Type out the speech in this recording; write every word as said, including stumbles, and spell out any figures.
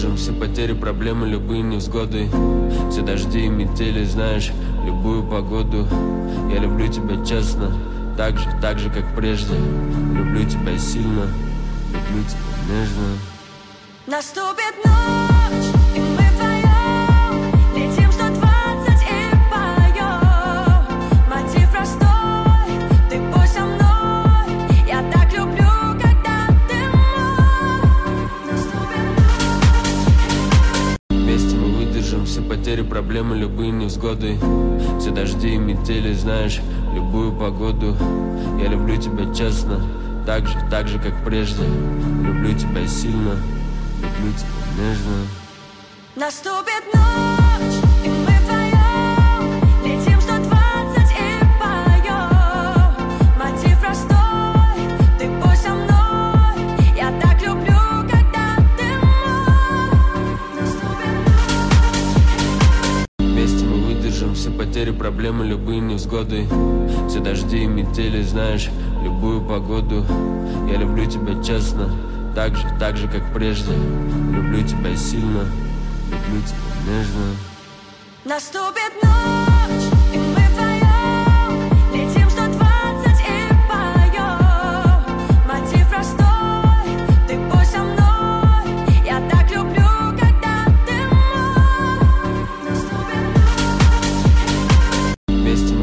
выдержим все потери, проблемы, любые невзгоды. Все дожди и метели, знаешь, любую погоду. Я люблю тебя честно, так же, так же, как прежде. Люблю тебя сильно, люблю тебя нежно. Наступит ночь, и мы вдвоем летим сто двадцать и поем. Мотив простой, ты будь со мной. Я так люблю, когда ты мой. Наступит ночь. Вместе мы выдержим все потери, проблемы, любые невзгоды. Все дожди и метели, знаешь, любую погоду. Я люблю тебя честно, так же, так же, как прежде. Люблю тебя сильно, люблю тебя нежно. Наступит ночь, и мы вдвоем летим сто двадцать и поем. Мотив простой, ты будь со мной. Я так люблю, когда ты мой. Наступит ночь. Вместе мы выдержим все потери, проблемы, любые невзгоды. Все дожди и метели, знаешь, любую погоду. Я люблю тебя честно, так же, так же, как прежде. Люблю тебя сильно, люблю тебя нежно. Наступит ночь.